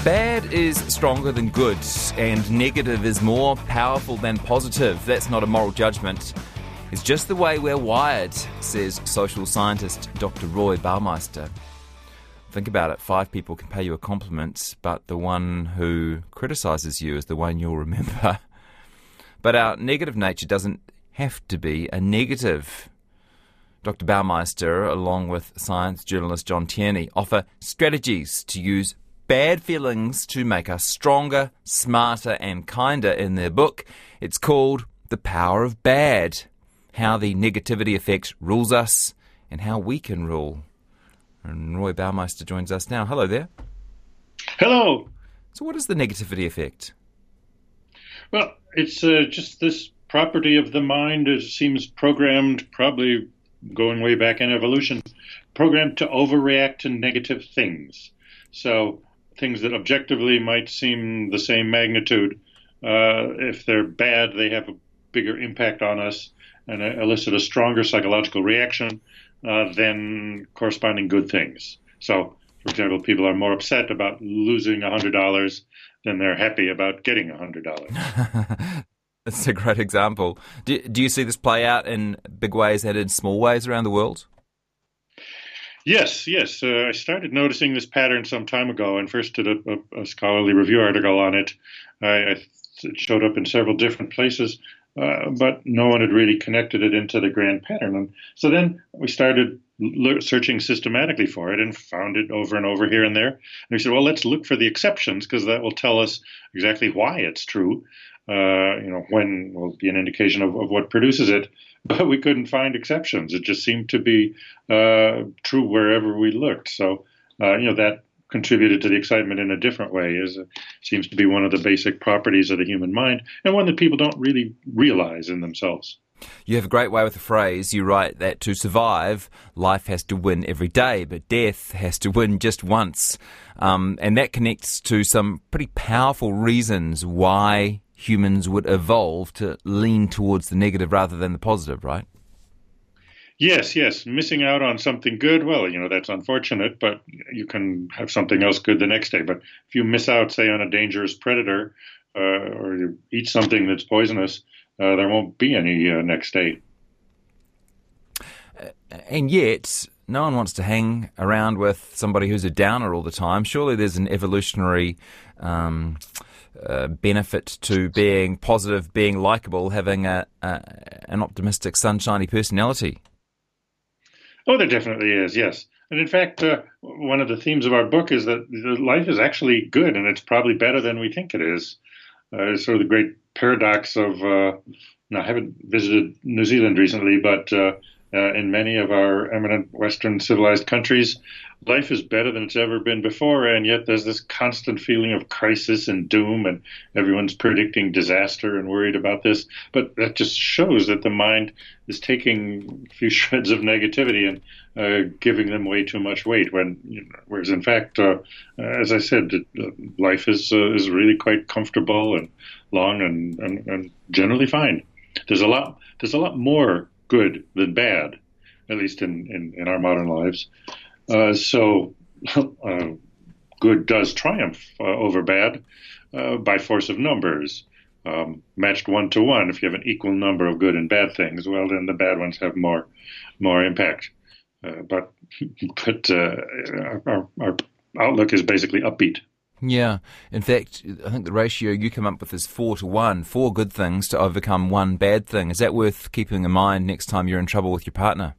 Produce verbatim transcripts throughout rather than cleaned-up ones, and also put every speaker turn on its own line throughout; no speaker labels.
Bad is stronger than good, and negative is more powerful than positive. That's not a moral judgment. It's just the way we're wired, says social scientist Doctor Roy Baumeister. Think about it. Five people can pay you a compliment, but the one who criticises you is the one you'll remember. But our negative nature doesn't have to be a negative. Doctor Baumeister, along with science journalist John Tierney, offer strategies to use bad feelings to make us stronger, smarter and kinder in their book. It's called The Power of Bad, how the negativity effect rules us and how we can rule. And Roy Baumeister joins us now. Hello there.
Hello.
So what is the negativity effect?
Well, it's uh, just this property of the mind. It seems programmed, probably going way back in evolution, programmed to overreact to negative things. So things that objectively might seem the same magnitude, uh, if they're bad, they have a bigger impact on us and elicit a stronger psychological reaction uh, than corresponding good things. So, for example, people are more upset about losing one hundred dollars than they're happy about getting one hundred dollars.
That's a great example. Do, do you see this play out in big ways and in small ways around the world?
Yes, yes. Uh, I started noticing this pattern some time ago and first did a, a, a scholarly review article on it. I, I, it showed up in several different places, uh, but no one had really connected it into the grand pattern. And so then we started le- searching systematically for it and found it over and over here and there. And we said, well, let's look for the exceptions because that will tell us exactly why it's true. Uh, you know, when will be an indication of, of what produces it. But we couldn't find exceptions. It just seemed to be uh, true wherever we looked. So, uh, you know, that contributed to the excitement in a different way. Is it seems to be one of the basic properties of the human mind and one that people don't really realize in themselves.
You have a great way with the phrase. You write that to survive, life has to win every day, but death has to win just once. Um, and that connects to some pretty powerful reasons why humans would evolve to lean towards the negative rather than the positive, right?
Yes, yes. Missing out on something good, well, you know, that's unfortunate, but you can have something else good the next day. But if you miss out, say, on a dangerous predator uh, or you eat something that's poisonous, uh, there won't be any uh, next day.
Uh, and yet, no one wants to hang around with somebody who's a downer all the time. Surely there's an evolutionary Um, Uh, benefit to being positive, being likeable, having a, a an optimistic, sunshiny personality.
Oh, there definitely is, yes. And in fact, uh, one of the themes of our book is that life is actually good, and it's probably better than we think it is. Uh, it's sort of the great paradox of, uh, now, I haven't visited New Zealand recently, but uh, uh, in many of our eminent Western civilized countries, life is better than it's ever been before, and yet there's this constant feeling of crisis and doom, and everyone's predicting disaster and worried about this. But that just shows that the mind is taking a few shreds of negativity and uh, giving them way too much weight. When, you know, whereas in fact, uh, as I said, uh, life is uh, is really quite comfortable and long and, and, and generally fine. There's a lot. There's a lot more good than bad, at least in, in, in our modern lives. Uh, so uh, good does triumph uh, over bad uh, by force of numbers, um, matched one to one. If you have an equal number of good and bad things, well, then the bad ones have more more impact. Uh, but but uh, our, our outlook is basically upbeat.
Yeah. In fact, I think the ratio you come up with is four to one, four good things to overcome one bad thing. Is that worth keeping in mind next time you're in trouble with your partner?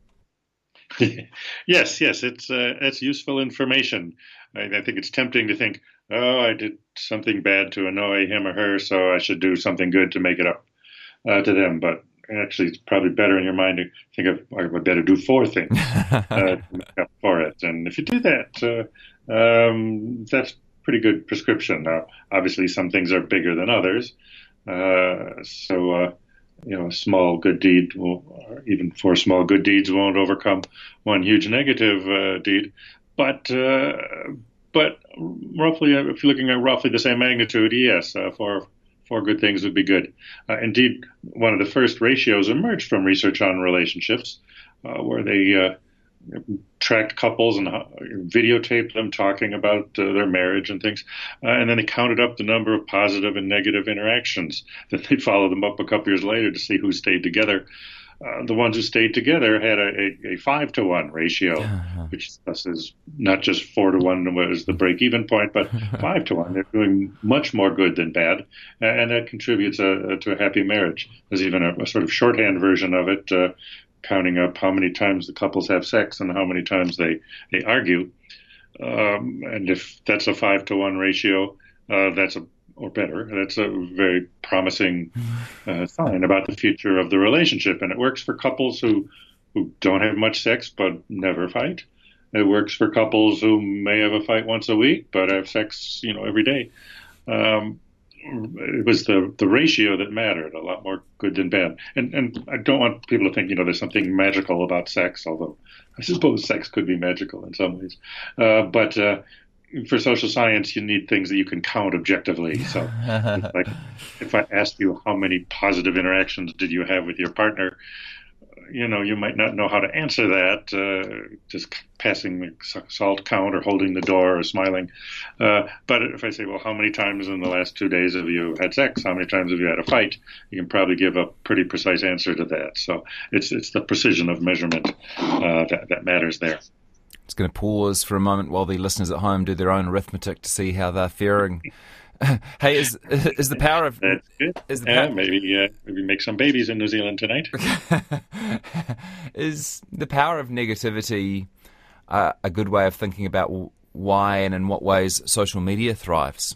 Yes, yes, it's uh, it's useful information. I, I think it's tempting to think, oh, I did something bad to annoy him or her, so I should do something good to make it up uh, to them. But actually, it's probably better in your mind to think of, I would better do four things uh, to make up for it. And if you do that, uh, um, that's pretty good prescription. Now, obviously, some things are bigger than others, uh, so. Uh, You know, a small good deed, will, or even four small good deeds won't overcome one huge negative uh, deed. But, uh, but roughly, if you're looking at roughly the same magnitude, yes, uh, four four good things would be good. Uh, indeed, one of the first ratios emerged from research on relationships, uh, where they uh, tracked couples and uh, videotaped them talking about uh, their marriage and things. Uh, and then they counted up the number of positive and negative interactions. Then they followed them up a couple years later to see who stayed together. Uh, the ones who stayed together had a, a, a five to one ratio,
Uh-huh.
which thus is not just four to one was the break even point, but five to one. They're doing much more good than bad, and that contributes a, to a happy marriage. There's even a, a sort of shorthand version of it, uh, counting up how many times the couples have sex and how many times they they argue. Um, and if that's a five to one ratio, uh, that's a or better. That's a very promising uh, sign about the future of the relationship, and it works for couples who who don't have much sex but never fight. It works for couples who may have a fight once a week but have sex, you know, every day. Um, it was the the ratio that mattered, a lot more good than bad. And and I don't want people to think, you know, there's something magical about sex, although I suppose sex could be magical in some ways. Uh, but uh, for social science, you need things that you can count objectively. So, like, if I asked you how many positive interactions did you have with your partner, you know, you might not know how to answer that, uh, just passing the salt count or holding the door or smiling. Uh, but if I say, well, how many times in the last two days have you had sex? How many times have you had a fight? You can probably give a pretty precise answer to that. So it's it's the precision of measurement uh, that, that matters there.
Just going to pause for a moment while the listeners at home do their own arithmetic to see how they're faring. Hey, is is the power of
That's good.
is the
Yeah,
power,
maybe uh, maybe make some babies in New Zealand tonight.
is the power of negativity uh, a good way of thinking about why and in what ways social media thrives?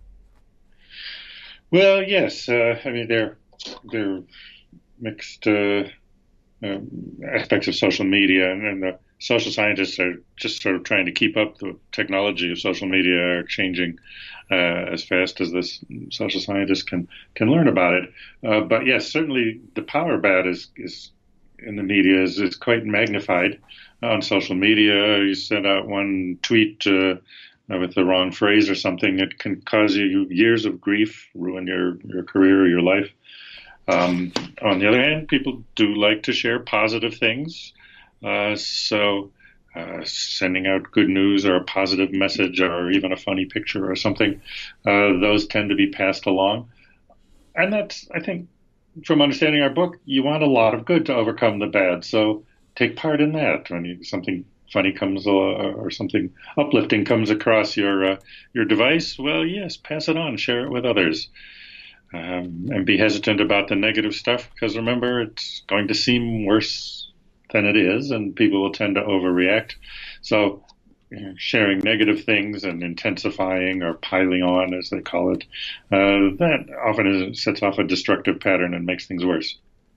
Well, yes. Uh, I mean, they're they're mixed uh, um, aspects of social media, and, and the social scientists are just sort of trying to keep up. The technology of social media are changing uh, as fast as this social scientists can can learn about it. Uh, but yes, certainly the power of bad is is in the media is, is quite magnified on social media. You send out one tweet uh, with the wrong phrase or something, it can cause you years of grief, ruin your your career or your life. Um, on the other hand, people do like to share positive things. Uh, so uh, sending out good news or a positive message or even a funny picture or something, uh, those tend to be passed along. And that's, I think, from understanding our book, you want a lot of good to overcome the bad. So take part in that. When you, something funny comes uh, or something uplifting comes across your uh, your device, well, yes, pass it on, share it with others. Um, and be hesitant about the negative stuff, because remember, it's going to seem worse than it is, and people will tend to overreact. So, you know, sharing negative things and intensifying or piling on, as they call it, uh, that often is, sets off a destructive pattern and makes things worse.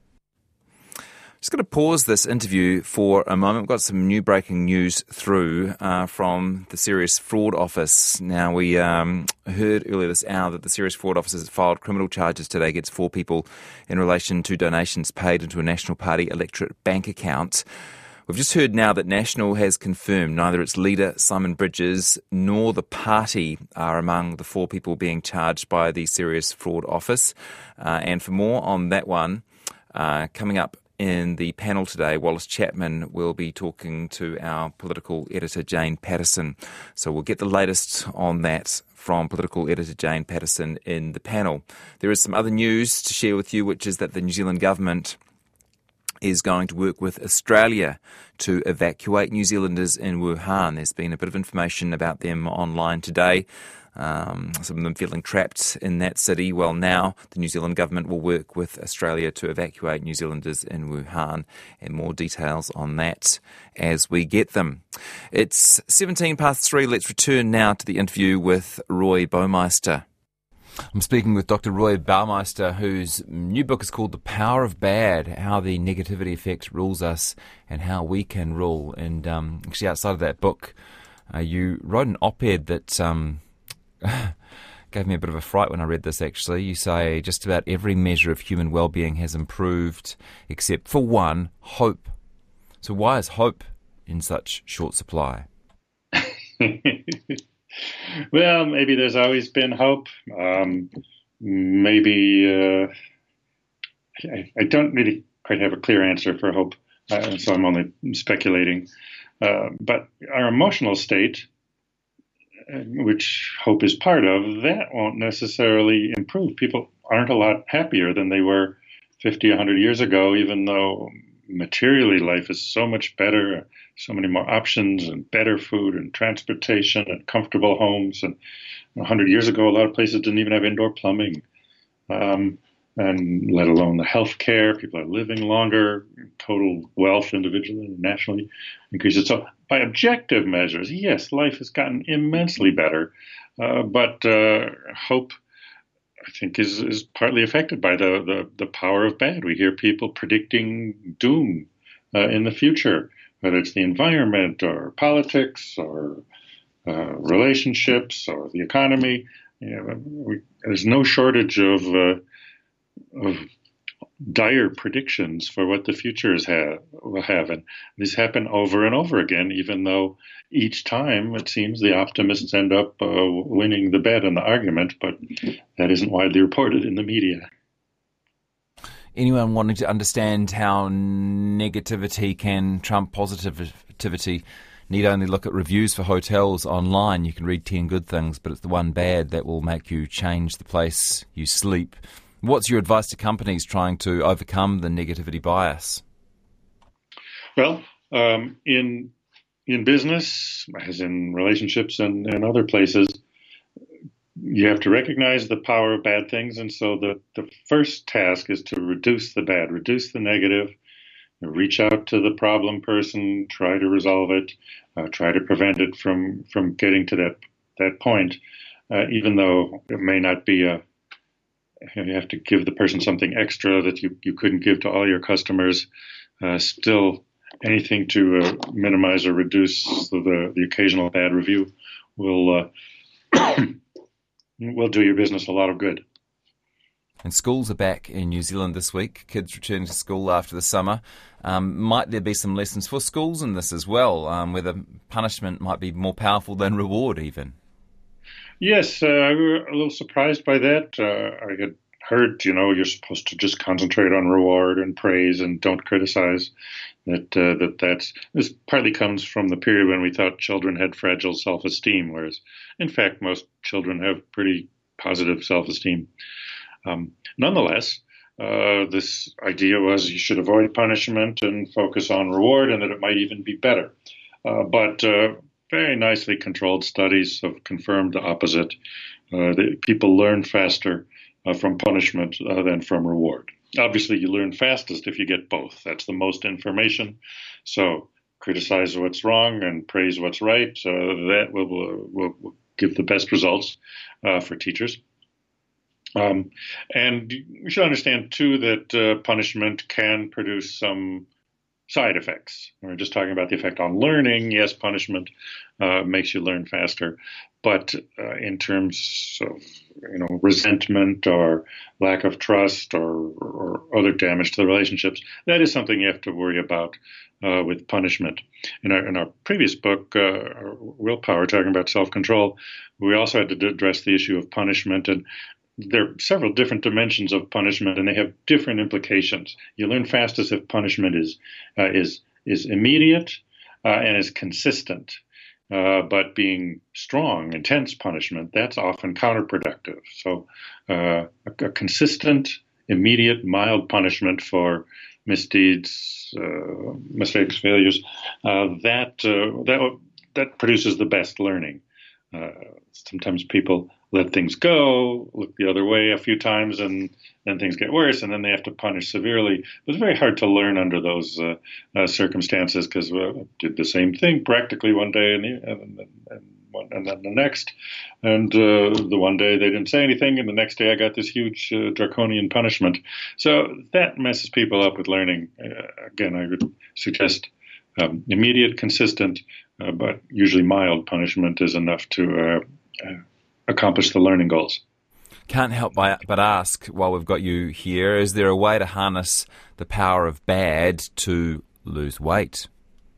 Just going to pause this interview for a moment. We've got some new breaking news through uh, from the Serious Fraud Office. Now, we um, heard earlier this hour that the Serious Fraud Office has filed criminal charges today against four people in relation to donations paid into a National Party electorate bank account. We've just heard now that National has confirmed neither its leader, Simon Bridges, nor the party are among the four people being charged by the Serious Fraud Office. Uh, and for more on that one, uh, coming up in the panel today, Wallace Chapman will be talking to our political editor, Jane Patterson. So we'll get the latest on that from political editor Jane Patterson in the panel. There is some other news to share with you, which is that the New Zealand government is going to work with Australia to evacuate New Zealanders in Wuhan. There's been a bit of information about them online today. Um, some of them feeling trapped in that city. Well, now the New Zealand government will work with Australia to evacuate New Zealanders in Wuhan, and more details on that as we get them. It's seventeen past three. Let's return now to the interview with Roy Baumeister. I'm speaking with Doctor Roy Baumeister, whose new book is called The Power of Bad, How the Negativity Effect Rules Us and How We Can Rule. And um, actually outside of that book, uh, you wrote an op-ed that um, gave me a bit of a fright when I read this, actually. You say just about every measure of human well-being has improved except for one, hope. So why is hope in such short supply?
Well, maybe there's always been hope. Um, maybe uh, I, I don't really quite have a clear answer for hope, uh, so I'm only speculating. Uh, but our emotional state, which hope is part of, that won't necessarily improve. People aren't a lot happier than they were fifty, one hundred years ago, even though materially life is so much better, so many more options and better food and transportation and comfortable homes. And one hundred years ago, a lot of places didn't even have indoor plumbing, um, and let alone the health care. People are living longer, total wealth individually and nationally increases. So by objective measures, yes, life has gotten immensely better, uh, but uh, hope, I think, is, is partly affected by the, the, the power of bad. We hear people predicting doom uh, in the future, whether it's the environment or politics or uh, relationships or the economy. You know, we, there's no shortage of uh, of dire predictions for what the future is ha- will have. And these happen over and over again, even though each time it seems the optimists end up uh, winning the bet in the argument, but that isn't widely reported in the media.
Anyone wanting to understand how negativity can trump positivity need only look at reviews for hotels online. You can read ten good things, but it's the one bad that will make you change the place you sleep. What's your advice to companies trying to overcome the negativity bias?
Well, um, in in business, as in relationships and, and other places, you have to recognize the power of bad things. And so the, the first task is to reduce the bad, reduce the negative, reach out to the problem person, try to resolve it, uh, try to prevent it from, from getting to that, that point, uh, even though it may not be a you have to give the person something extra that you, you couldn't give to all your customers. Uh, still, anything to uh, minimize or reduce the, the occasional bad review will uh, will do your business a lot of good.
And schools are back in New Zealand this week. Kids returning to school after the summer. Um, might there be some lessons for schools in this as well, um, whether punishment might be more powerful than reward even?
Yes, uh, we were a little surprised by that. Uh, I had heard, you know, you're supposed to just concentrate on reward and praise and don't criticize. That uh, that that's this partly comes from the period when we thought children had fragile self-esteem, whereas in fact most children have pretty positive self-esteem. Um, nonetheless, uh, this idea was you should avoid punishment and focus on reward, and that it might even be better. Uh, but uh, very nicely controlled studies have confirmed the opposite. Uh, that people learn faster uh, from punishment uh, than from reward. Obviously, you learn fastest if you get both. That's the most information. So criticize what's wrong and praise what's right. Uh, that will, will, will give the best results uh, for teachers. Um, and we should understand, too, that uh, punishment can produce some side effects. We're just talking about the effect on learning. Yes, punishment uh, makes you learn faster. But uh, in terms of, you know, resentment or lack of trust or, or other damage to the relationships, that is something you have to worry about uh, with punishment. In our, in our previous book, uh, Willpower, talking about self-control, we also had to address the issue of punishment. And there are several different dimensions of punishment, and they have different implications. You learn fastest if punishment is uh, is is immediate uh, and is consistent. Uh, but being strong, intense punishment, that's often counterproductive. So uh, a, a consistent, immediate, mild punishment for misdeeds, uh, mistakes, failures, uh, that uh, that that produces the best learning. Uh, sometimes people let things go, look the other way a few times, and then things get worse, and then they have to punish severely. But it's very hard to learn under those uh, uh, circumstances because we well, did the same thing practically one day and, the, and, and, one, and then the next. And uh, the one day they didn't say anything, and the next day I got this huge uh, draconian punishment. So that messes people up with learning. Uh, again, I would suggest um, immediate, consistent, uh, but usually mild punishment is enough to uh, uh, accomplish the learning goals.
Can't help but ask, while we've got you here, is there a way to harness the power of bad to lose weight?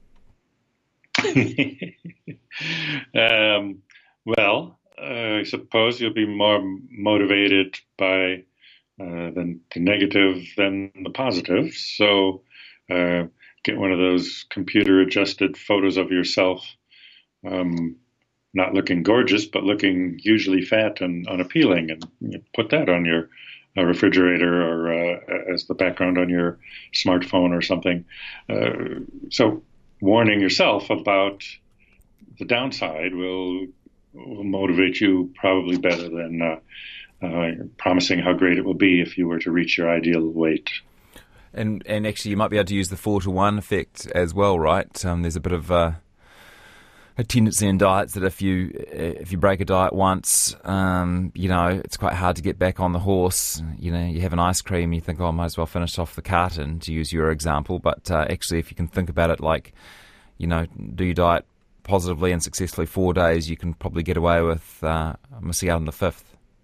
um, well, uh, I suppose you'll be more motivated by uh, the, the negative than the positive. So uh,
get one of those computer-adjusted photos of yourself, um, not looking gorgeous, but looking hugely fat and unappealing, and you put that on your uh, refrigerator or uh, as the background on your smartphone or something. Uh, so warning yourself about the downside will, will motivate you probably better than uh, uh, promising how great it will be if you were to reach your ideal weight.
And and actually, you might be able to use the four to one effect as well, right? Um, there's a bit of uh, a tendency in diets that if you if you break a diet once, um, you know, it's quite hard to get back on the horse. You know, you have an ice cream, you think, oh, I might as well finish off the carton, to use your example. But uh, actually, if you can think about it like, you know, do your diet positively and successfully four days, you can probably get away with uh, missing out on the fifth.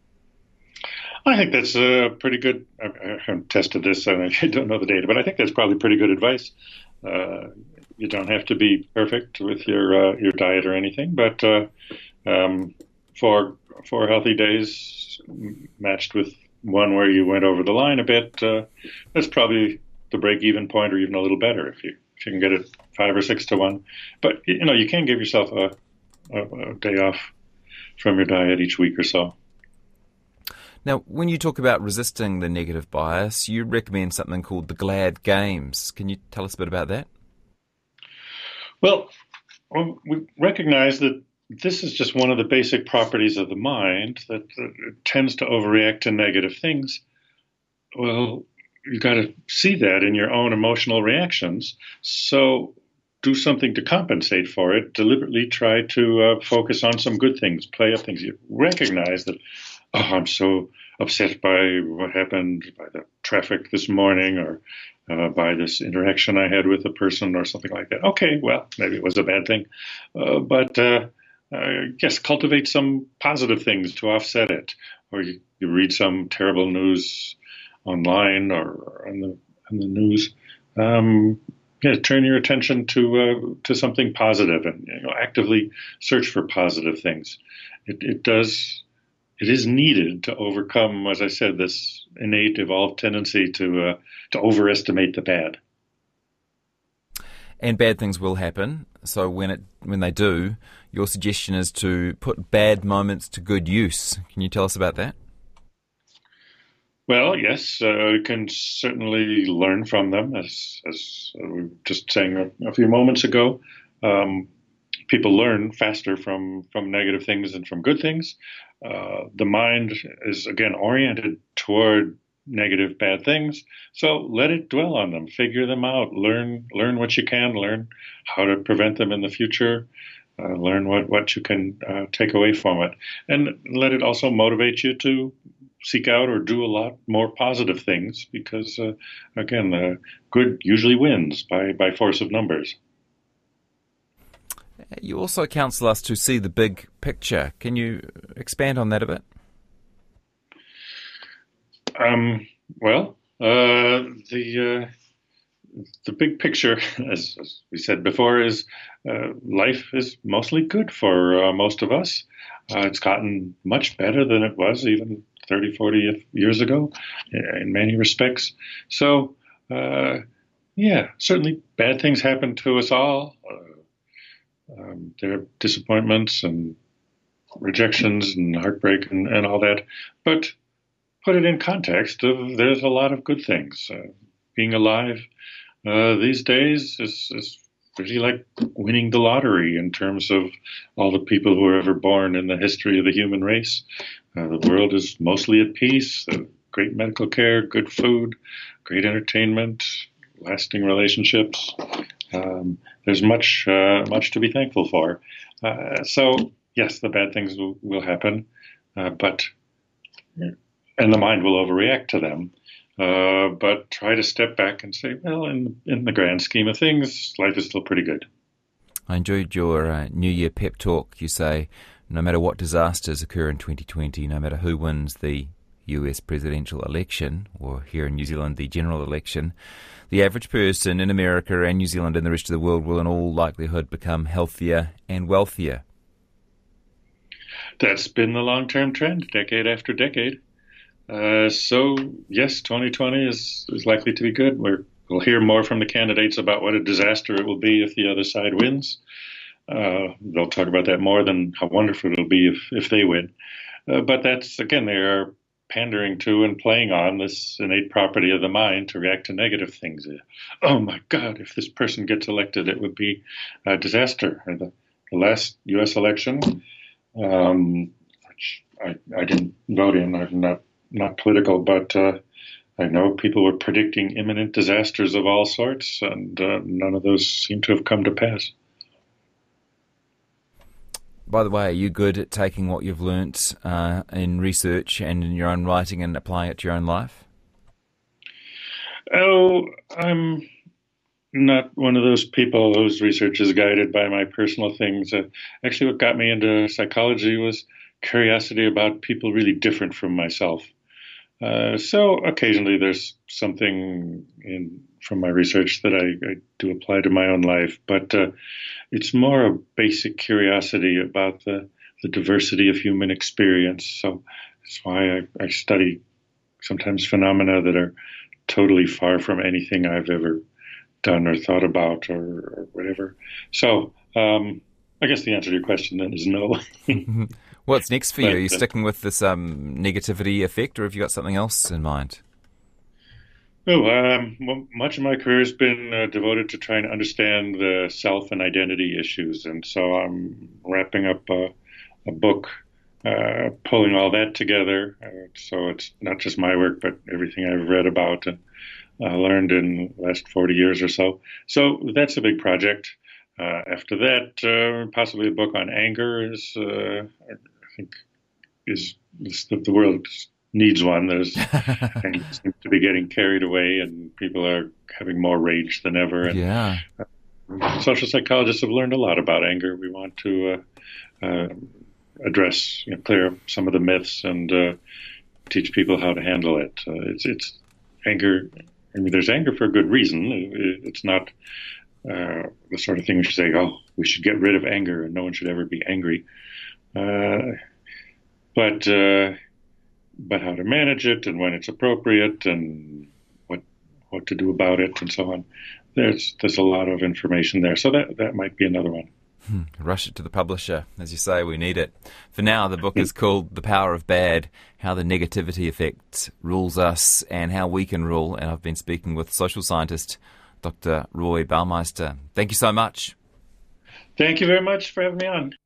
I think that's uh, pretty good. I, I haven't tested this, and I don't know the data, but I think that's probably pretty good advice. Uh, you don't have to be perfect with your uh, your diet or anything, but uh, um, for four healthy days matched with one where you went over the line a bit, uh, that's probably the break-even point, or even a little better if you if you can get it five or six to one. But you know, you can give yourself a, a, a day off from your diet each week or so.
Now, when you talk about resisting the negative bias, you recommend something called the GLAD Games. Can you tell us a bit about that?
Well, we recognize that this is just one of the basic properties of the mind, that it tends to overreact to negative things. Well, you've got to see that in your own emotional reactions. So do something to compensate for it. Deliberately try to uh, focus on some good things, play up things. You recognize that, oh, I'm so upset by what happened, by the traffic this morning, or uh, by this interaction I had with a person or something like that. Okay, well, maybe it was a bad thing. Uh, but uh, uh, yes, cultivate some positive things to offset it. Or you, you read some terrible news online or on the, on the news. Um, yeah, turn your attention to uh, to something positive, and you know, actively search for positive things. It, it does... It is needed to overcome, as I said, this innate evolved tendency to uh, to overestimate the bad.
And bad things will happen. So when it when they do, your suggestion is to put bad moments to good use. Can you tell us about that?
Well, yes, uh, you can certainly learn from them, as as we were just saying a, a few moments ago. Um, people learn faster from from negative things than from good things. Uh, the mind is, again, oriented toward negative, bad things. So let it dwell on them, figure them out, learn learn what you can, learn how to prevent them in the future, uh, learn what, what you can uh, take away from it. And let it also motivate you to seek out or do a lot more positive things because, uh, again, the good usually wins by, by force of numbers.
You also counsel us to see the big picture. Can you expand on that a bit?
Um, well, uh, the uh, the big picture, as, as we said before, is uh, life is mostly good for uh, most of us. Uh, it's gotten much better than it was even thirty, forty years ago in many respects. So, uh, yeah, certainly bad things happen to us all. Uh, Um, there are disappointments and rejections and heartbreak and, and all that. But put it in context of there's a lot of good things. Uh, being alive uh, these days is, is really like winning the lottery in terms of all the people who were ever born in the history of the human race. Uh, the world is mostly at peace, uh, great medical care, good food, great entertainment, lasting relationships. Um, there's much, uh, much to be thankful for. Uh, so, yes, the bad things will, will happen, uh, but and the mind will overreact to them. Uh, but try to step back and say, well, in in the grand scheme of things, life is still pretty good.
I enjoyed your uh, New Year pep talk. You say, no matter what disasters occur in twenty twenty, no matter who wins the U S presidential election, or here in New Zealand, the general election, the average person in America and New Zealand and the rest of the world will in all likelihood become healthier and wealthier.
That's been the long-term trend, decade after decade. Uh, so, yes, twenty twenty is, is likely to be good. We're we'll hear more from the candidates about what a disaster it will be if the other side wins. Uh, they'll talk about that more than how wonderful it'll be if, if they win. Uh, but that's, again, they are pandering to and playing on this innate property of the mind to react to negative things. Oh, my God, if this person gets elected, it would be a disaster. And the, the last U S election, um, which I, I didn't vote in, I'm not, not political, but uh, I know people were predicting imminent disasters of all sorts, and uh, none of those seem to have come to pass.
By the way, are you good at taking what you've learnt uh, in research and in your own writing and applying it to your own life?
Oh, I'm not one of those people whose research is guided by my personal things. Uh, actually, what got me into psychology was curiosity about people really different from myself. Uh, so occasionally there's something in from my research that I, I do apply to my own life, but uh, it's more a basic curiosity about the, the diversity of human experience. So that's why I, I study sometimes phenomena that are totally far from anything I've ever done or thought about or, or whatever. So um, I guess the answer to your question then is no.
What's next for you?
But,
Are you
uh,
sticking with this um, negativity effect, or have you got something else in mind?
Oh, um, well, much of my career has been uh, devoted to trying to understand the self and identity issues, and so I'm wrapping up a, a book, uh, pulling all that together. Uh, so it's not just my work, but everything I've read about and uh, learned in the last forty years or so. So that's a big project. Uh, after that, uh, possibly a book on anger is, uh, I think, is, is the, the world needs one. There's anger seems to be getting carried away, and people are having more rage than ever. And,
Yeah.
uh, social psychologists have learned a lot about anger. We want to uh, uh, address, you know, clear up some of the myths and uh, teach people how to handle it. Uh, it's it's anger. I mean, there's anger for a good reason. It, it's not uh, the sort of thing we should say, oh, we should get rid of anger and no one should ever be angry. Uh, but uh, but how to manage it and when it's appropriate and what what to do about it and so on. There's there's a lot of information there. So that, that might be another one.
Hmm. Rush it to the publisher. As you say, we need it. For now, the book is called The Power of Bad, How the Negativity Effect Rules Us and How We Can Rule. And I've been speaking with social scientist Doctor Roy Baumeister. Thank you so much.
Thank you very much for having me on.